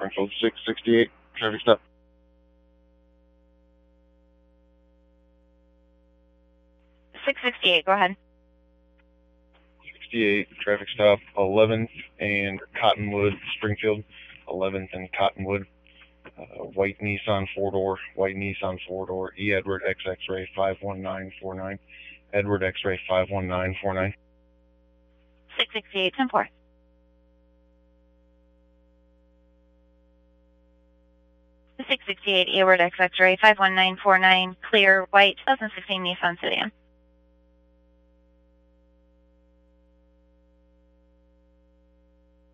Springfield 668, traffic stop. 668, go ahead. 68, traffic stop, 11th and Cottonwood, Springfield, 11th and Cottonwood. White Nissan 4-door, E Edward X X-ray 51949, Edward X-ray 51949. 668, 10-4. The 668 Edward X X-ray 51949, clear, white, 2016 Nissan Sedan.